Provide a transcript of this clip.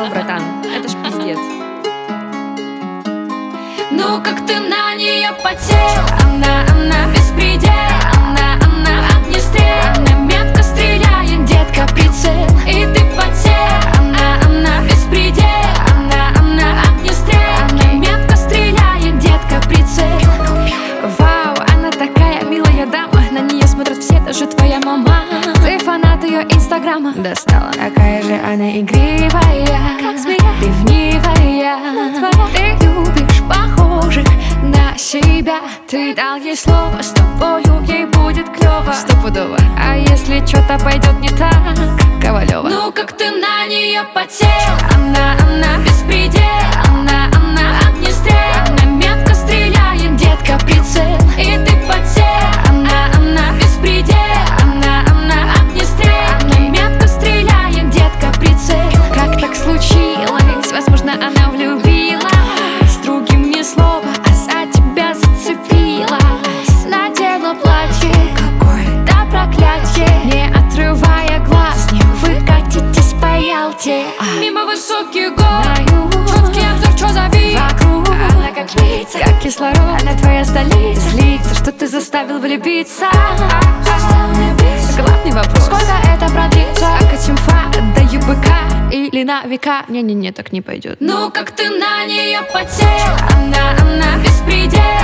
потел, братан. Это ж пиздец. Ну как ты на нее потел? Она беспредел. Она огнестрел. Она метко стреляет, детка, прицел. И ты потел. Она беспредел. Она огнестрел. Она метко стреляет, детка, прицел. Вау, она такая милая дама. На нее смотрят все, даже твоя мама. Ты фанат ее инстаграма. Достала. Какая же она игривая, как змея, ревнивая. Ты любишь похожих на себя. Ты дал ей слово, с тобою ей будет клево. Стопудово. А если что-то пойдет не так, Ковалева. Ну как ты на нее потел? Она беспредел. Она огнестрел. Она метко стреляет, детка, прицел. И ты потел. Она беспредел. Она огнестрел. Она метко стреляет, детка, прицел. Как так случилось? Возможно, она влюбилась. С другим ни слова, а за тебя зацепилась. Надела платье, какое-то проклятие. Не отрывая глаз, не выкатитесь по Ялте. Мимо высоких гор, четкий обзор, чё за вид? Вокруг она как лица, как кислород. Она твоя столица, злится, что ты заставил влюбиться. Главный вопрос: сколько это продлится? Как от симфа до ЮБК или на века? Не-не-не, так не пойдет. Ну как ты на нее потел? Она беспредел.